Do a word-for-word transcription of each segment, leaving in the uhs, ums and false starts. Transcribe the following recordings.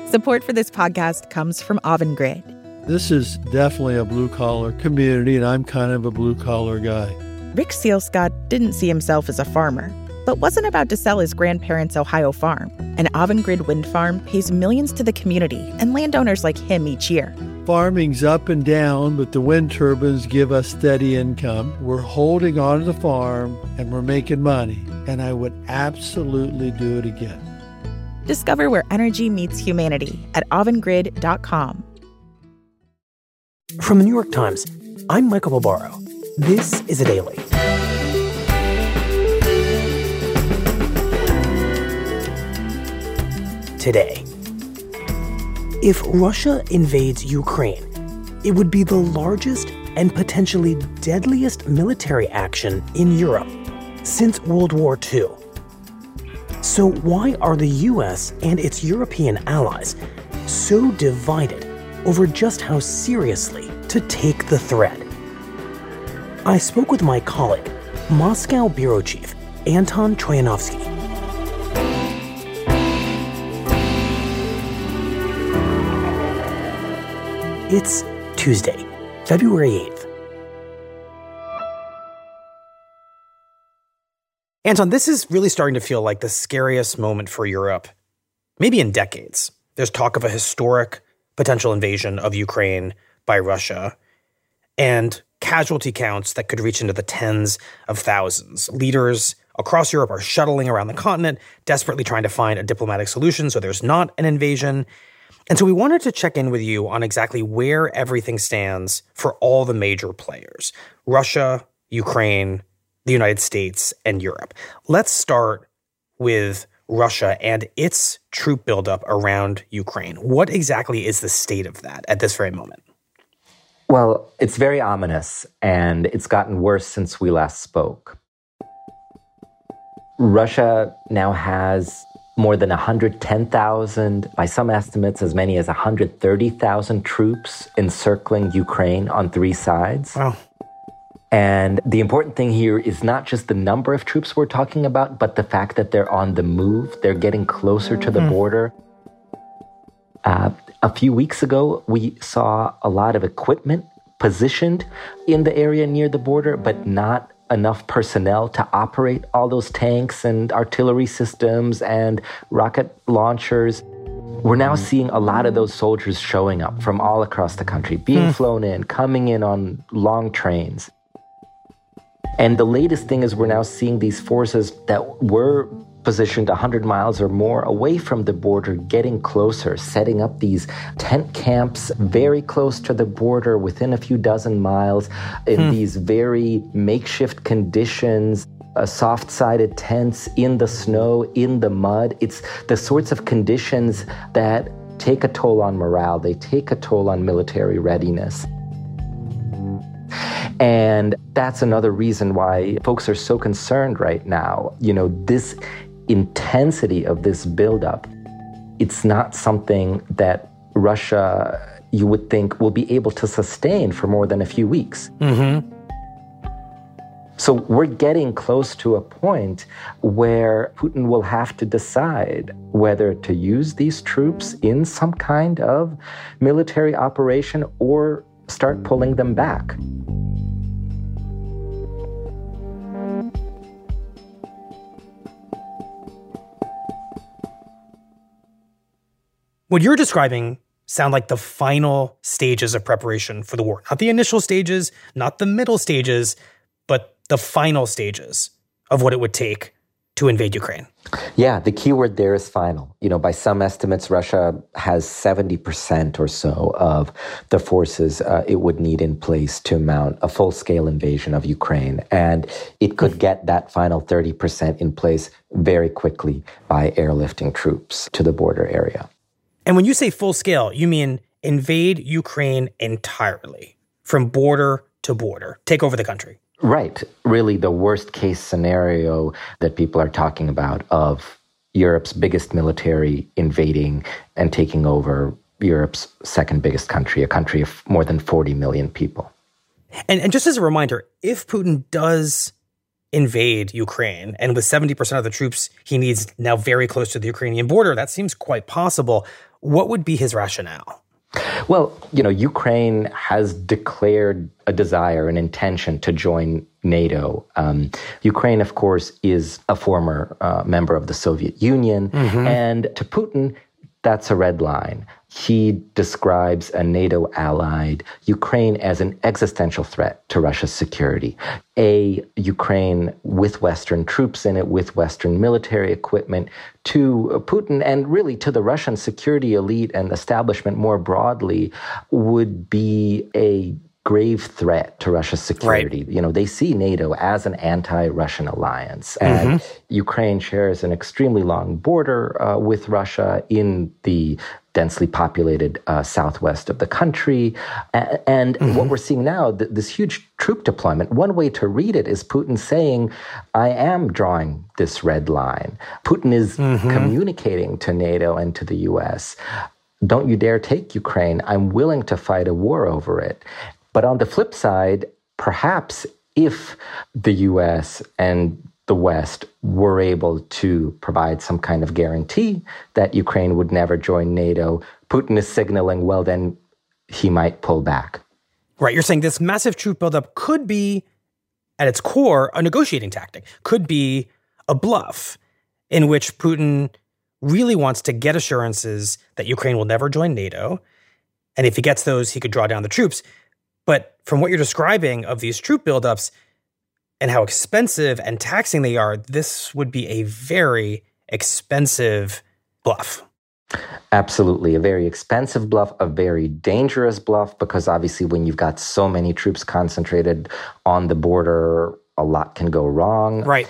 Support for this podcast comes from Avangrid. This is definitely a blue-collar community, and I'm kind of a blue-collar guy. Rick Sealscott didn't see himself as a farmer, but wasn't about to sell his grandparents' Ohio farm. An Avangrid wind farm pays millions to the community and landowners like him each year. Farming's up and down, but the wind turbines give us steady income. We're holding on to the farm, and we're making money, and I would absolutely do it again. Discover where energy meets humanity at avangrid dot com. From the New York Times, I'm Michael Barbaro. This is A Daily. Today, if Russia invades Ukraine, it would be the largest and potentially deadliest military action in Europe since World War Two. So why are the U S and its European allies so divided over just how seriously to take the threat? I spoke with my colleague, Moscow Bureau Chief Anton Troyanovsky. It's Tuesday, February eighth. Anton, this is really starting to feel like the scariest moment for Europe, maybe in decades. There's talk of a historic potential invasion of Ukraine by Russia, and casualty counts that could reach into the tens of thousands. Leaders across Europe are shuttling around the continent, desperately trying to find a diplomatic solution so there's not an invasion. And so we wanted to check in with you on exactly where everything stands for all the major players: Russia, Ukraine, the United States, and Europe. Let's start with Russia and its troop buildup around Ukraine. What exactly is the state of that at this very moment? Well, it's very ominous, and it's gotten worse since we last spoke. Russia now has more than one hundred ten thousand, by some estimates as many as one hundred thirty thousand troops encircling Ukraine on three sides. Wow. And the important thing here is not just the number of troops we're talking about, but the fact that they're on the move. They're getting closer to the mm. border. Uh, a few weeks ago, we saw a lot of equipment positioned in the area near the border, but not enough personnel to operate all those tanks and artillery systems and rocket launchers. We're now seeing a lot of those soldiers showing up from all across the country, being mm. flown in, coming in on long trains. And the latest thing is we're now seeing these forces that were positioned one hundred miles or more away from the border getting closer, setting up these tent camps very close to the border within a few dozen miles in hmm. these very makeshift conditions, uh, soft-sided tents in the snow, in the mud. It's the sorts of conditions that take a toll on morale. They take a toll on military readiness. And that's another reason why folks are so concerned right now. You know, this intensity of this buildup, it's not something that Russia, you would think, will be able to sustain for more than a few weeks. Mm-hmm. So we're getting close to a point where Putin will have to decide whether to use these troops in some kind of military operation or start pulling them back. What you're describing sound like the final stages of preparation for the war. Not the initial stages, not the middle stages, but the final stages of what it would take to invade Ukraine. Yeah, the key word there is final. You know, by some estimates, Russia has seventy percent or so of the forces uh, it would need in place to mount a full-scale invasion of Ukraine. And it could get that final thirty percent in place very quickly by airlifting troops to the border area. And when you say full scale, you mean invade Ukraine entirely, from border to border, take over the country. Right. Really the worst case scenario that people are talking about of Europe's biggest military invading and taking over Europe's second biggest country, a country of more than forty million people. And, and just as a reminder, if Putin does invade Ukraine, and with seventy percent of the troops he needs now very close to the Ukrainian border, that seems quite possible. what would be his rationale? Well, you know, Ukraine has declared a desire, an intention to join NATO. Um, Ukraine, of course, is a former uh, member of the Soviet Union. Mm-hmm. And to Putin, that's a red line. He describes a NATO-allied Ukraine as an existential threat to Russia's security. A Ukraine with Western troops in it, with Western military equipment, to Putin and really to the Russian security elite and establishment more broadly, would be a grave threat to Russia's security. Right. You know, they see NATO as an anti-Russian alliance. And mm-hmm. Ukraine shares an extremely long border uh, with Russia in the densely populated uh, southwest of the country. And, and mm-hmm. what we're seeing now, th- this huge troop deployment, one way to read it is Putin saying, I am drawing this red line. Putin is mm-hmm. communicating to NATO and to the U S, don't you dare take Ukraine. I'm willing to fight a war over it. But on the flip side, perhaps if the U S and the West were able to provide some kind of guarantee that Ukraine would never join NATO, Putin is signaling, well, then he might pull back. Right. You're saying this massive troop buildup could be, at its core, a negotiating tactic, could be a bluff in which Putin really wants to get assurances that Ukraine will never join NATO. And if he gets those, he could draw down the troops. But from what you're describing of these troop buildups and how expensive and taxing they are, this would be a very expensive bluff. Absolutely. A very expensive bluff, a very dangerous bluff, because obviously when you've got so many troops concentrated on the border, a lot can go wrong. Right.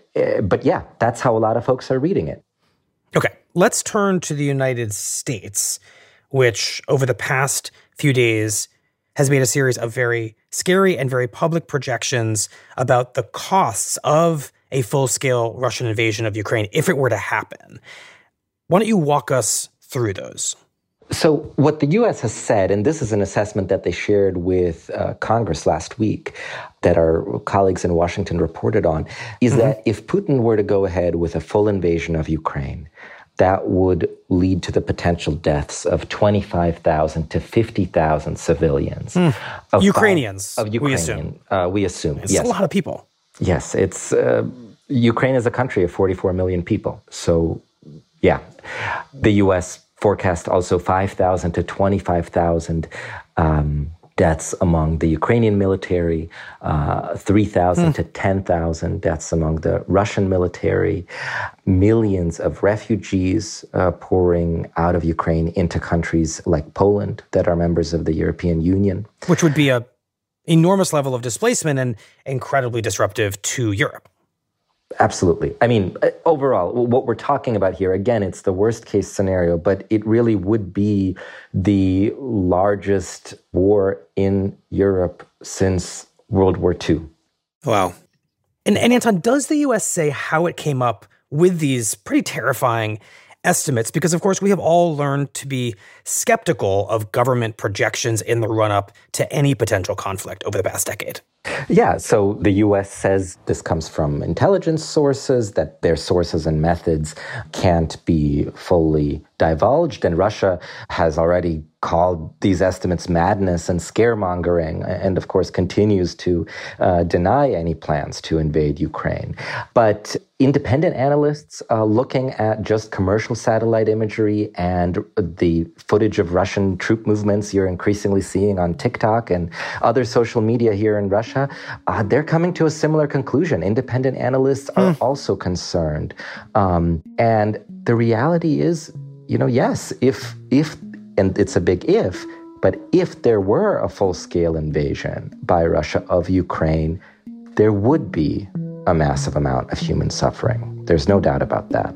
But yeah, that's how a lot of folks are reading it. Okay, let's turn to the United States, which over the past few days has made a series of very scary and very public projections about the costs of a full-scale Russian invasion of Ukraine if it were to happen. Why don't you walk us through those? So what the U S has said, and this is an assessment that they shared with uh, Congress last week that our colleagues in Washington reported on, is mm-hmm. that if Putin were to go ahead with a full invasion of Ukraine, that would lead to the potential deaths of twenty-five thousand to fifty thousand civilians. Mm. Of Ukrainians, five, of Ukrainian, we assume. Uh, we assume, it's yes. a lot of people. Yes, it's uh, Ukraine is a country of forty-four million people. So, yeah. The U S forecast also five thousand to twenty-five thousand um, deaths among the Ukrainian military, uh, three thousand mm. to ten thousand deaths among the Russian military, millions of refugees uh, pouring out of Ukraine into countries like Poland that are members of the European Union. Which would be an enormous level of displacement and incredibly disruptive to Europe. Absolutely. I mean, overall, what we're talking about here, again, it's the worst case scenario, but it really would be the largest war in Europe since World War Two. Wow. And, and Anton, does the U S say how it came up with these pretty terrifying estimates? Because, of course, we have all learned to be skeptical of government projections in the run-up to any potential conflict over the past decade. Yeah, so the U S says this comes from intelligence sources, that their sources and methods can't be fully divulged, and Russia has already called these estimates madness and scaremongering, and of course continues to uh, deny any plans to invade Ukraine. But independent analysts uh, looking at just commercial satellite imagery and the footage of Russian troop movements you're increasingly seeing on TikTok and other social media here in Russia, uh, they're coming to a similar conclusion. Independent analysts are mm. also concerned. Um, and the reality is, you know, yes, if if and it's a big if, but if there were a full-scale invasion by Russia of Ukraine, there would be a massive amount of human suffering. There's no doubt about that.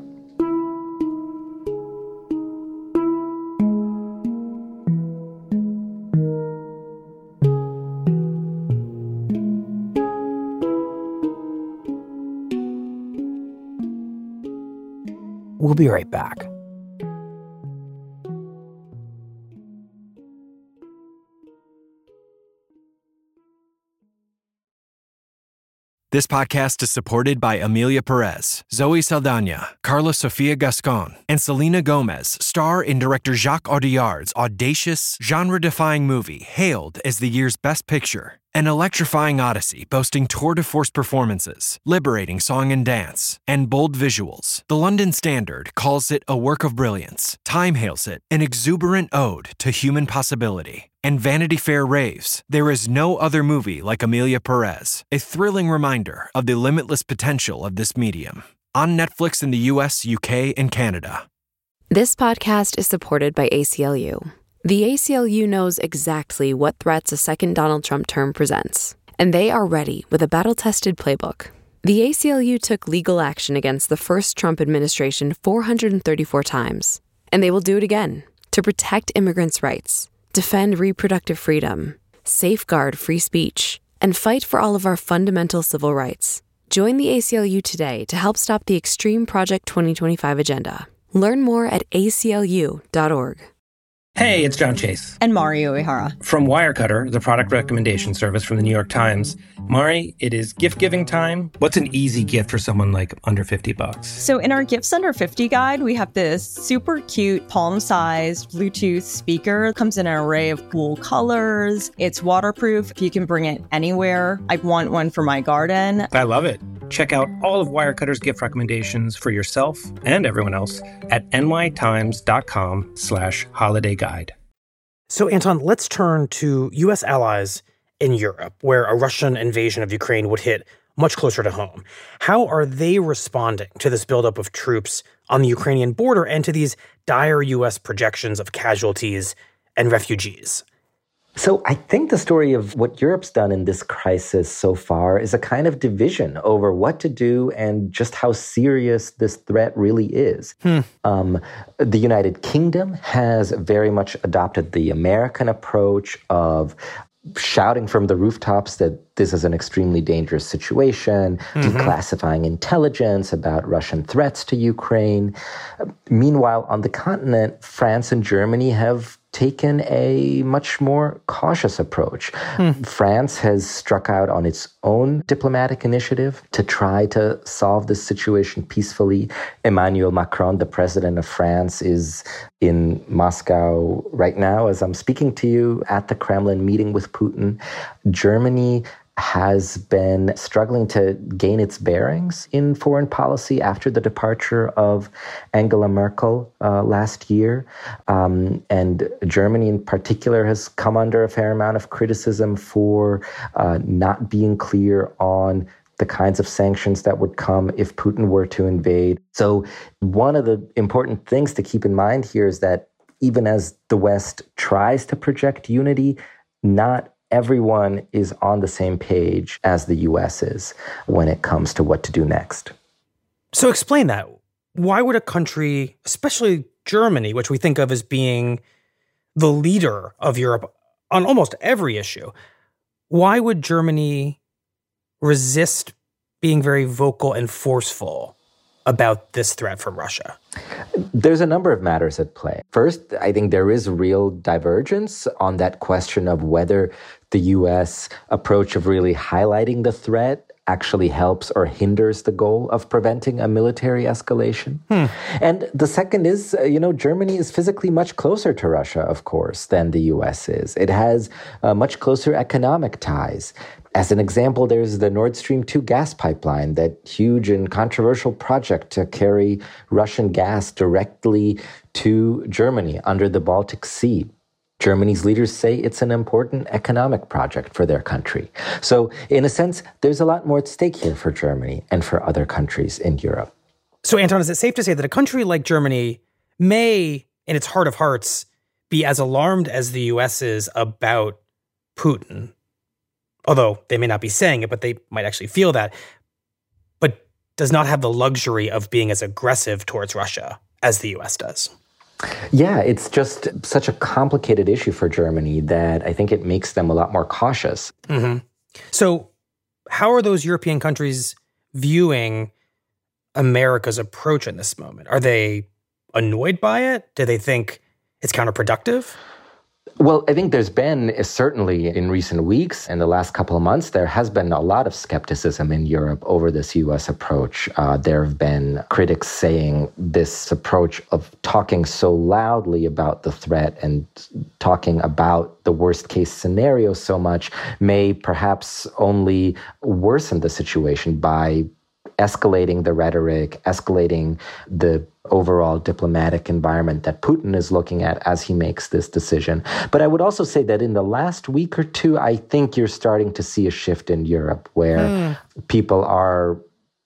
We'll be right back. This podcast is supported by Amelia Perez, Zoe Saldana, Carla Sofia Gascon, and Selena Gomez, star in director Jacques Audiard's audacious, genre-defying movie hailed as the year's best picture. An electrifying odyssey boasting tour-de-force performances, liberating song and dance, and bold visuals. The London Standard calls it a work of brilliance. Time hails it an exuberant ode to human possibility. And Vanity Fair raves, there is no other movie like Amelia Perez, a thrilling reminder of the limitless potential of this medium. On Netflix in the U S, U K, and Canada. This podcast is supported by A C L U. The A C L U knows exactly what threats a second Donald Trump term presents, and they are ready with a battle-tested playbook. The A C L U took legal action against the first Trump administration four hundred thirty-four times, and they will do it again to protect immigrants' rights, defend reproductive freedom, safeguard free speech, and fight for all of our fundamental civil rights. Join the A C L U today to help stop the Extreme Project twenty twenty-five agenda. Learn more at A C L U dot org. Hey, it's John Chase. And Mari Uehara. From Wirecutter, the product recommendation service from the New York Times. Mari, it is gift-giving time. What's an easy gift for someone like under fifty bucks? So in our Gifts Under fifty guide, we have this super cute palm-sized Bluetooth speaker. It comes in an array of cool colors. It's waterproof. You can bring it anywhere. I want one for my garden. I love it. Check out all of Wirecutter's gift recommendations for yourself and everyone else at nytimes.com slash holiday guide. So, Anton, let's turn to U S allies in Europe, where a Russian invasion of Ukraine would hit much closer to home. How are they responding to this buildup of troops on the Ukrainian border and to these dire U S projections of casualties and refugees? So I think the story of what Europe's done in this crisis so far is a kind of division over what to do and just how serious this threat really is. Hmm. Um, the United Kingdom has very much adopted the American approach of shouting from the rooftops that this is an extremely dangerous situation, mm-hmm. declassifying intelligence about Russian threats to Ukraine. Meanwhile, on the continent, France and Germany have taken a much more cautious approach. Hmm. France has struck out on its own diplomatic initiative to try to solve this situation peacefully. Emmanuel Macron, the president of France, is in Moscow right now as I'm speaking to you at the Kremlin meeting with Putin. Germany has been struggling to gain its bearings in foreign policy after the departure of Angela Merkel uh, last year. Um, and Germany in particular has come under a fair amount of criticism for uh, not being clear on the kinds of sanctions that would come if Putin were to invade. So one of the important things to keep in mind here is that even as the West tries to project unity, not everyone is on the same page as the U S is when it comes to what to do next. So explain that. Why would a country, especially Germany, which we think of as being the leader of Europe on almost every issue, why would Germany resist being very vocal and forceful about this threat from Russia? There's a number of matters at play. First, I think there is real divergence on that question of whether the U S approach of really highlighting the threat actually helps or hinders the goal of preventing a military escalation. Hmm. And the second is, you know, Germany is physically much closer to Russia, of course, than the U S is. It has uh, much closer economic ties. As an example, there's the Nord Stream two gas pipeline, that huge and controversial project to carry Russian gas directly to Germany under the Baltic Sea. Germany's leaders say it's an important economic project for their country. So, in a sense, there's a lot more at stake here for Germany and for other countries in Europe. So, Anton, is it safe to say that a country like Germany may, in its heart of hearts, be as alarmed as the U S is about Putin? Although they may not be saying it, but they might actually feel that, but does not have the luxury of being as aggressive towards Russia as the U S does. Yeah, it's just such a complicated issue for Germany that I think it makes them a lot more cautious. Mm-hmm. So how are those European countries viewing America's approach in this moment? Are they annoyed by it? Do they think it's counterproductive? Well, I think there's been, certainly in recent weeks, in the last couple of months, there has been a lot of skepticism in Europe over this U S approach. Uh, there have been critics saying this approach of talking so loudly about the threat and talking about the worst case scenario so much may perhaps only worsen the situation by escalating the rhetoric, escalating the overall diplomatic environment that Putin is looking at as he makes this decision. But I would also say that in the last week or two, I think you're starting to see a shift in Europe where mm. people are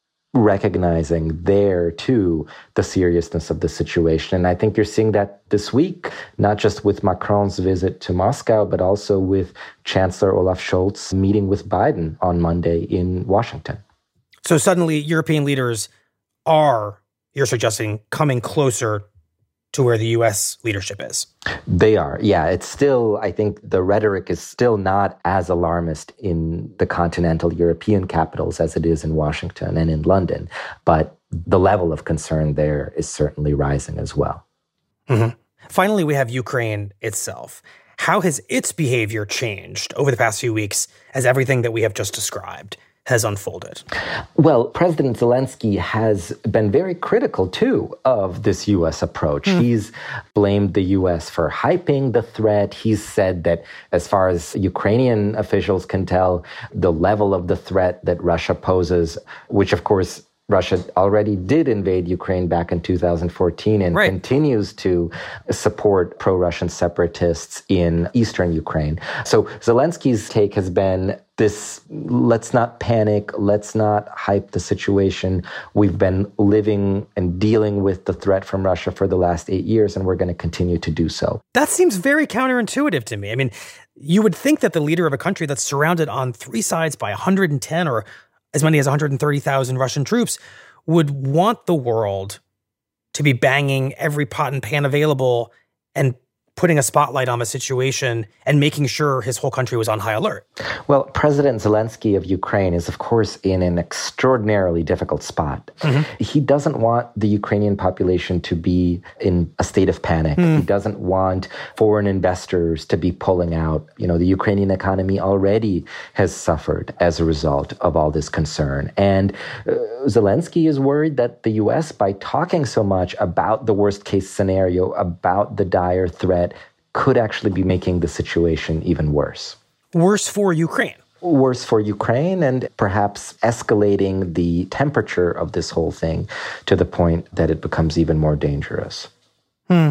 recognizing there, too, the seriousness of the situation. And I think you're seeing that this week, not just with Macron's visit to Moscow, but also with Chancellor Olaf Scholz meeting with Biden on Monday in Washington. So suddenly European leaders are, you're suggesting, coming closer to where the U S leadership is. They are. Yeah, it's still, I think the rhetoric is still not as alarmist in the continental European capitals as it is in Washington and in London. But the level of concern there is certainly rising as well. Mm-hmm. Finally, we have Ukraine itself. How has its behavior changed over the past few weeks as everything that we have just described has unfolded? Well, President Zelensky has been very critical, too, of this U S approach. Mm. He's blamed the U S for hyping the threat. He's said that as far as Ukrainian officials can tell, the level of the threat that Russia poses, which, of course, Russia already did invade Ukraine back in two thousand fourteen and right. continues to support pro-Russian separatists in eastern Ukraine. So Zelensky's take has been this, let's not panic, let's not hype the situation. We've been living and dealing with the threat from Russia for the last eight years, and we're going to continue to do so. That seems very counterintuitive to me. I mean, you would think that the leader of a country that's surrounded on three sides by one hundred ten or as many as one hundred thirty thousand Russian troops would want the world to be banging every pot and pan available and putting a spotlight on the situation and making sure his whole country was on high alert. Well, President Zelensky of Ukraine is, of course, in an extraordinarily difficult spot. Mm-hmm. He doesn't want the Ukrainian population to be in a state of panic. Mm. He doesn't want foreign investors to be pulling out. You know, the Ukrainian economy already has suffered as a result of all this concern. And uh, Zelensky is worried that the U S, by talking so much about the worst case scenario, about the dire threat, could actually be making the situation even worse. Worse for Ukraine. Worse for Ukraine, and perhaps escalating the temperature of this whole thing to the point that it becomes even more dangerous. Hmm.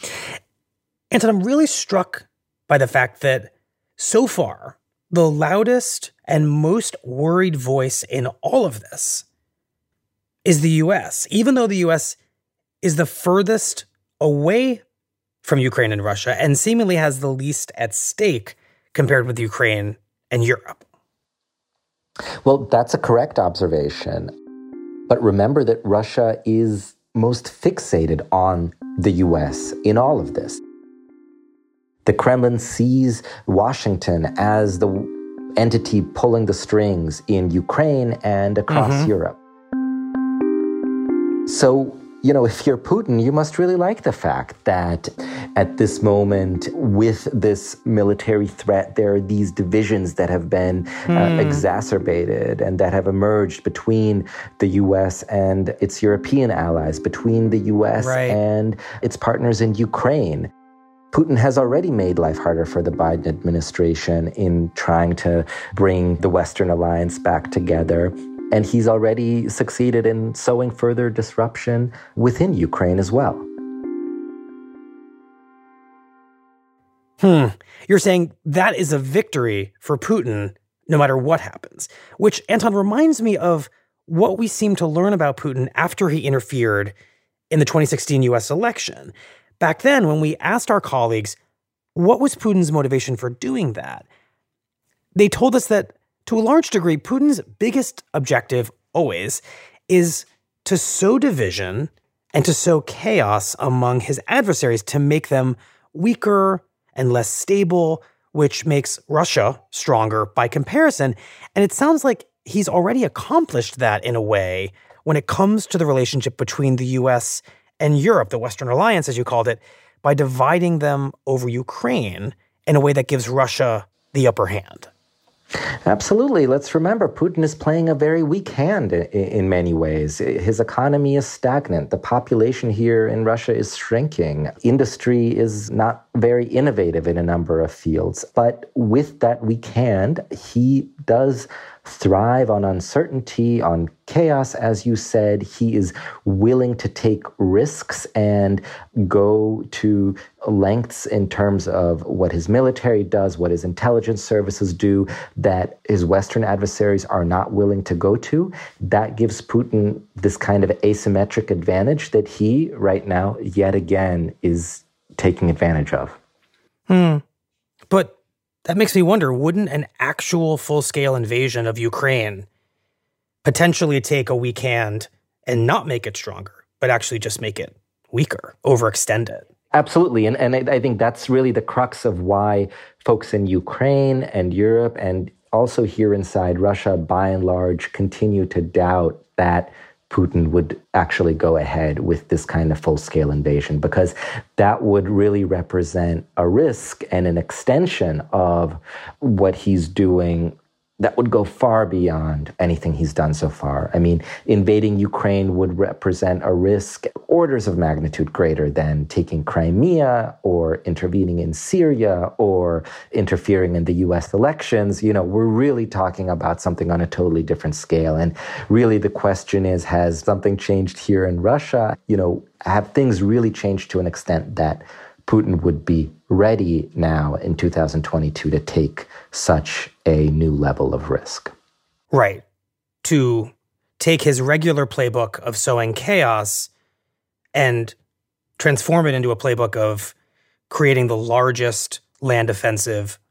Anton, I'm really struck by the fact that so far, the loudest and most worried voice in all of this is the U S, even though the U S is the furthest away from Ukraine and Russia, and seemingly has the least at stake compared with Ukraine and Europe. Well, that's a correct observation. But remember that Russia is most fixated on the U S in all of this. The Kremlin sees Washington as the entity pulling the strings in Ukraine and across mm-hmm. Europe. So, you know, if you're Putin, you must really like the fact that at this moment, with this military threat, there are these divisions that have been mm. uh, exacerbated and that have emerged between the U S and its European allies, between the U S right. and its partners in Ukraine. Putin has already made life harder for the Biden administration in trying to bring the Western alliance back together. And he's already succeeded in sowing further disruption within Ukraine as well. Hmm. You're saying that is a victory for Putin no matter what happens, which, Anton, reminds me of what we seem to learn about Putin after he interfered in the twenty sixteen U S election. Back then, when we asked our colleagues, what was Putin's motivation for doing that? They told us that to a large degree, Putin's biggest objective always is to sow division and to sow chaos among his adversaries to make them weaker and less stable, which makes Russia stronger by comparison. And it sounds like he's already accomplished that in a way when it comes to the relationship between the U S and Europe, the Western alliance, as you called it. by dividing them over Ukraine in a way that gives Russia the upper hand. Absolutely. Let's remember, Putin is playing a very weak hand in, in many ways. His economy is stagnant. The population here in Russia is shrinking. Industry is not very innovative in a number of fields. But with that weak hand, he does thrive on uncertainty, on chaos, as you said. He is willing to take risks and go to lengths in terms of what his military does, what his intelligence services do, that his Western adversaries are not willing to go to. That gives Putin this kind of asymmetric advantage that he, right now, yet again, is taking advantage of. Hmm. But that makes me wonder, wouldn't an actual full-scale invasion of Ukraine potentially take a weak hand and not make it stronger, but actually just make it weaker, overextend it? Absolutely. And, and I, I think that's really the crux of why folks in Ukraine and Europe and also here inside Russia, by and large, continue to doubt that Putin would actually go ahead with this kind of full-scale invasion, because that would really represent a risk and an extension of what he's doing that would go far beyond anything he's done so far. I mean, invading Ukraine would represent a risk orders of magnitude greater than taking Crimea or intervening in Syria or interfering in the U S elections. You know, we're really talking about something on a totally different scale. And really the question is, has something changed here in Russia? You know, have things really changed to an extent that Putin would be ready now in two thousand twenty-two to take such a new level of risk? Right. To take his regular playbook of sowing chaos and transform it into a playbook of creating the largest land offensive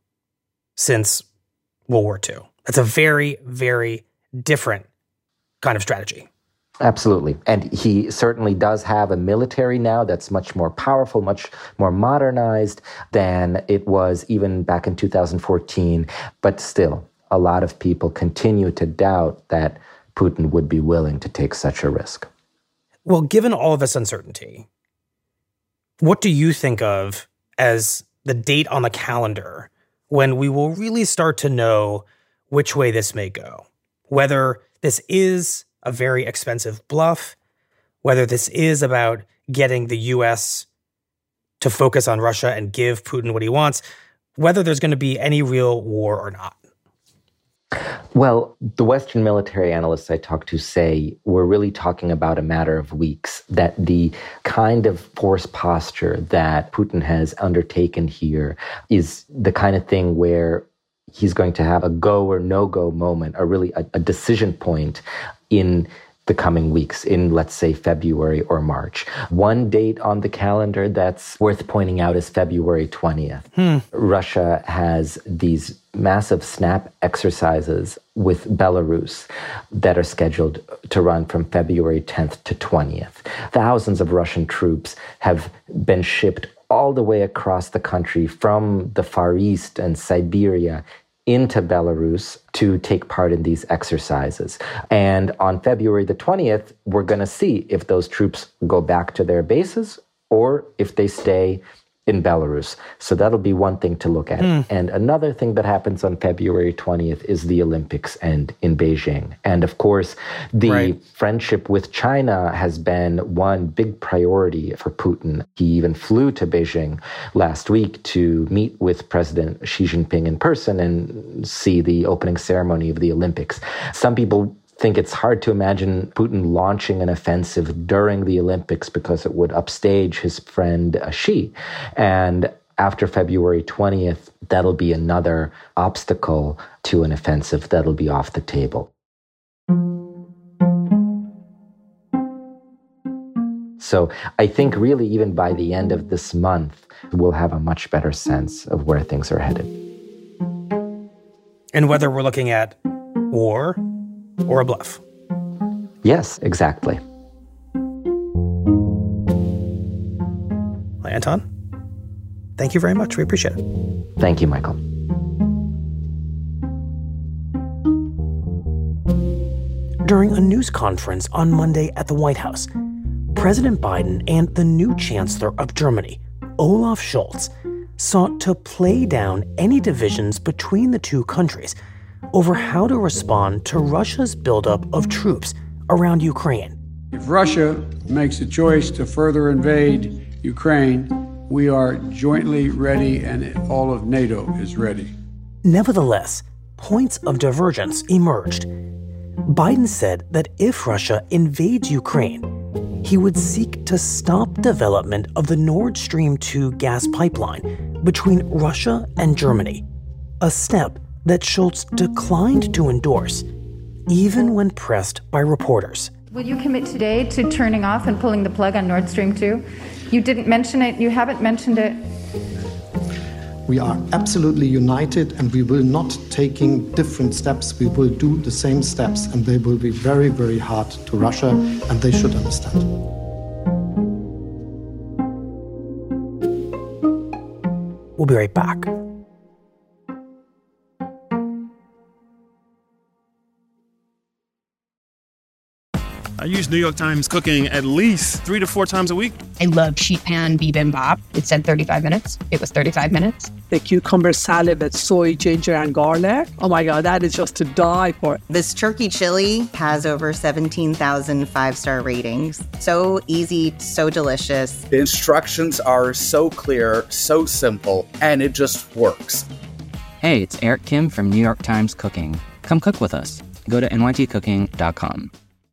since World War Two. That's a very, very different kind of strategy. Absolutely. And he certainly does have a military now that's much more powerful, much more modernized than it was even back in two thousand fourteen. But still, a lot of people continue to doubt that Putin would be willing to take such a risk. Well, given all of this uncertainty, what do you think of as the date on the calendar when we will really start to know which way this may go? Whether this is a very expensive bluff, whether this is about getting the U S to focus on Russia and give Putin what he wants, whether there's going to be any real war or not. Well, the Western military analysts I talked to say we're really talking about a matter of weeks, that the kind of force posture that Putin has undertaken here is the kind of thing where he's going to have a go or no-go moment, or really a, a decision point in the coming weeks, in, let's say, February or March. One date on the calendar that's worth pointing out is February twentieth. Hmm. Russia has these massive SNAP exercises with Belarus that are scheduled to run from February tenth to twentieth. Thousands of Russian troops have been shipped all the way across the country from the Far East and Siberia into Belarus to take part in these exercises. And on February the twentieth, we're going to see if those troops go back to their bases or if they stay in Belarus. So that'll be one thing to look at. Mm. And another thing that happens on February twentieth is the Olympics and in Beijing. And of course, the right. friendship with China has been one big priority for Putin. He even flew to Beijing last week to meet with President Xi Jinping in person and see the opening ceremony of the Olympics. Some people think it's hard to imagine Putin launching an offensive during the Olympics because it would upstage his friend uh, Xi. And after February twentieth, that'll be another obstacle to an offensive that'll be off the table. So I think really even by the end of this month, we'll have a much better sense of where things are headed. And whether we're looking at war or a bluff. Yes, exactly. Well, Anton, thank you very much. We appreciate it. Thank you, Michael. During a news conference on Monday at the White House, President Biden and the new Chancellor of Germany, Olaf Scholz sought to play down any divisions between the two countries over how to respond to Russia's buildup of troops around Ukraine. If Russia makes a choice to further invade Ukraine, we are jointly ready and all of NATO is ready. Nevertheless, points of divergence emerged. Biden said that if Russia invades Ukraine, he would seek to stop development of the Nord Stream two gas pipeline between Russia and Germany, a step that Scholz declined to endorse, even when pressed by reporters. Will you commit today to turning off and pulling the plug on Nord Stream two? You didn't mention it. You haven't mentioned it. We are absolutely united, and we will not taking different steps. We will do the same steps, and they will be very, very hard to Russia, and they should understand. We'll be right back. I use New York Times Cooking at least three to four times a week. I love sheet pan bibimbap. It said thirty-five minutes. It was thirty-five minutes. The cucumber salad with soy, ginger, and garlic. Oh my God, that is just to die for. This turkey chili has over seventeen thousand five-star ratings. So easy, so delicious. The instructions are so clear, so simple, and it just works. Hey, it's Eric Kim from New York Times Cooking. Come cook with us. Go to N Y T cooking dot com.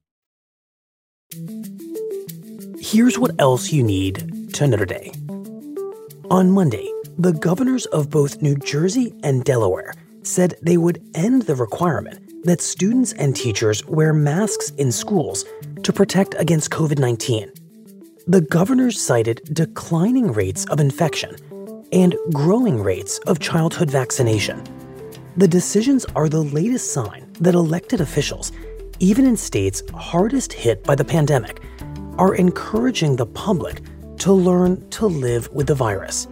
Here's what else you need to know today. On Monday, the governors of both New Jersey and Delaware said they would end the requirement that students and teachers wear masks in schools to protect against covid nineteen. The governors cited declining rates of infection and growing rates of childhood vaccination. The decisions are the latest sign that elected officials, even in states hardest hit by the pandemic, are encouraging the public to learn to live with the virus.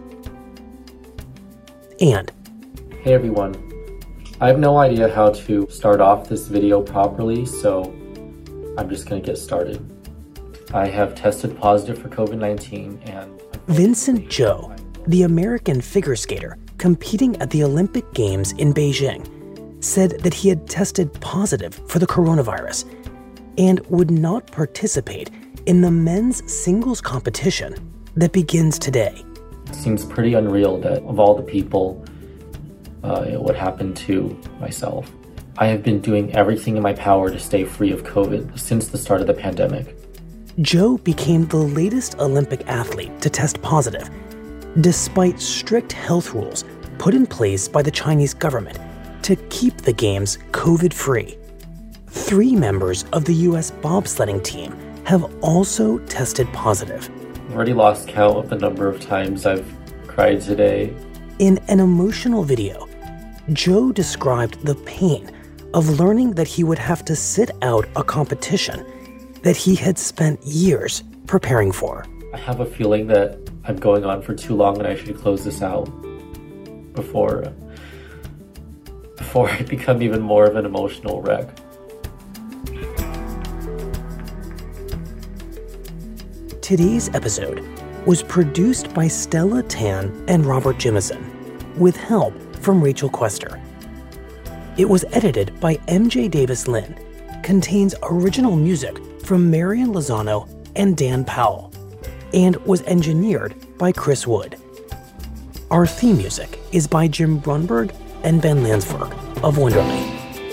And, hey everyone, I have no idea how to start off this video properly, so I'm just going to get started. I have tested positive for covid nineteen and... Vincent Zhou, the American figure skater competing at the Olympic Games in Beijing, said that he had tested positive for the coronavirus and would not participate in the men's singles competition that begins today. It seems pretty unreal that of all the people, uh, it would happen to myself. I have been doing everything in my power to stay free of COVID since the start of the pandemic. Zhou became the latest Olympic athlete to test positive, despite strict health rules put in place by the Chinese government to keep the games COVID-free. Three members of the U S bobsledding team have also tested positive. I've already lost count of the number of times I've cried today. In an emotional video, Zhou described the pain of learning that he would have to sit out a competition that he had spent years preparing for. I have a feeling that I'm going on for too long and I should close this out before, before I become even more of an emotional wreck. Today's episode was produced by Stella Tan and Robert Jimison, with help from Rachel Quester. It was edited by M J Davis Lynn, contains original music from Marian Lozano and Dan Powell, and was engineered by Chris Wood. Our theme music is by Jim Brunberg and Ben Landsberg of Wonderly.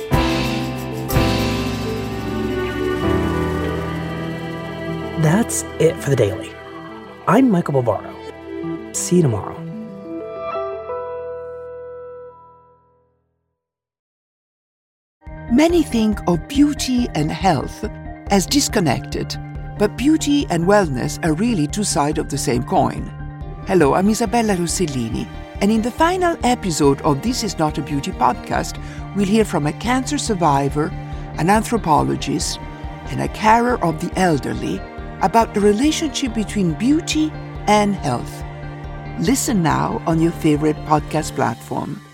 That's it for the Daily. I'm Michael Barbaro. See you tomorrow. Many think of beauty and health as disconnected, but beauty and wellness are really two sides of the same coin. Hello, I'm Isabella Rossellini, and in the final episode of This Is Not a Beauty podcast, we'll hear from a cancer survivor, an anthropologist, and a carer of the elderly about the relationship between beauty and health. Listen now on your favorite podcast platform.